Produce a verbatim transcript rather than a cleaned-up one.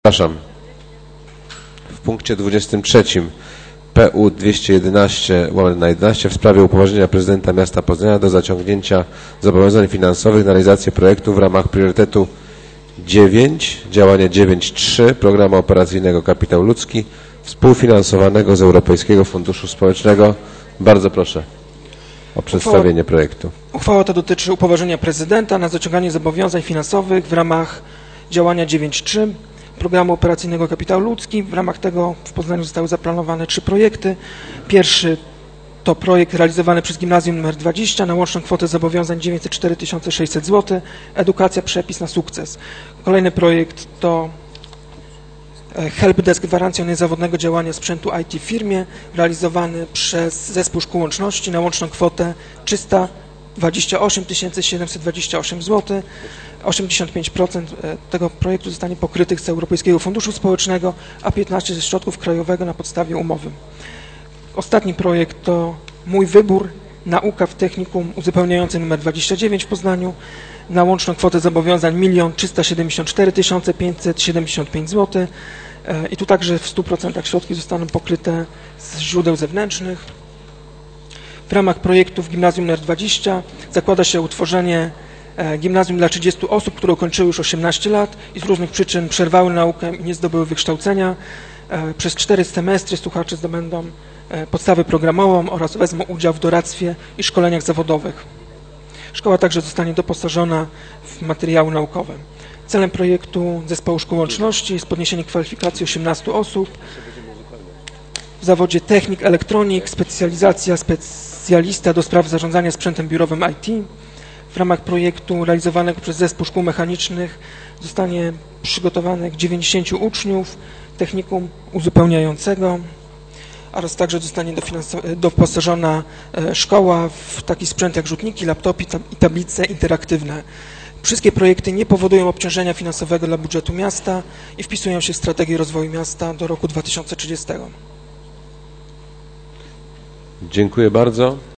Przepraszam. W punkcie dwudziestym trzecim P U dwieście jedenaście łamane na jedenaście w sprawie upoważnienia prezydenta miasta Poznania do zaciągnięcia zobowiązań finansowych na realizację projektu w ramach priorytetu dziewięć, działania dziewięć trzy Programu Operacyjnego Kapitał Ludzki współfinansowanego z Europejskiego Funduszu Społecznego. Bardzo proszę o przedstawienie Uchwała, projektu. Uchwała ta dotyczy upoważnienia prezydenta na zaciąganie zobowiązań finansowych w ramach działania dziewięć trzy Programu Operacyjnego Kapitał Ludzki. W ramach tego w Poznaniu zostały zaplanowane trzy projekty. Pierwszy to projekt realizowany przez Gimnazjum nr dwadzieścia na łączną kwotę zobowiązań dziewięćset cztery tysiące sześćset złotych. Edukacja, przepis na sukces. Kolejny projekt to helpdesk gwarancja niezawodnego działania sprzętu I T w firmie, realizowany przez Zespół Szkół Łączności na łączną kwotę trzysta dwadzieścia osiem tysięcy siedemset dwadzieścia osiem złotych. osiemdziesiąt pięć procent tego projektu zostanie pokrytych z Europejskiego Funduszu Społecznego, a piętnaście procent ze środków krajowego na podstawie umowy. Ostatni projekt to Mój Wybór, nauka w technikum uzupełniające nr dwadzieścia dziewięć w Poznaniu na łączną kwotę zobowiązań jeden trzysta siedemdziesiąt cztery tysiące pięćset siedemdziesiąt pięć złotych. I tu także w stu procentach środki zostaną pokryte z źródeł zewnętrznych. W ramach projektu w Gimnazjum nr dwadzieścia zakłada się utworzenie gimnazjum dla trzydziestu osób, które ukończyły już osiemnaście lat i z różnych przyczyn przerwały naukę i nie zdobyły wykształcenia. Przez cztery semestry słuchacze zdobędą podstawę programową oraz wezmą udział w doradztwie i szkoleniach zawodowych. Szkoła także zostanie doposażona w materiały naukowe. Celem projektu Zespołu Szkół Łączności jest podniesienie kwalifikacji osiemnastu osób w zawodzie technik, elektronik, specjalizacja specjalista do spraw zarządzania sprzętem biurowym I T. W ramach projektu realizowanego przez Zespół Szkół Mechanicznych zostanie przygotowanych dziewięćdziesięciu uczniów technikum uzupełniającego oraz także zostanie doposażona szkoła w taki sprzęt jak rzutniki, laptopy i tablice interaktywne. Wszystkie projekty nie powodują obciążenia finansowego dla budżetu miasta i wpisują się w strategię rozwoju miasta do roku dwa tysiące trzydziestego. Dziękuję bardzo.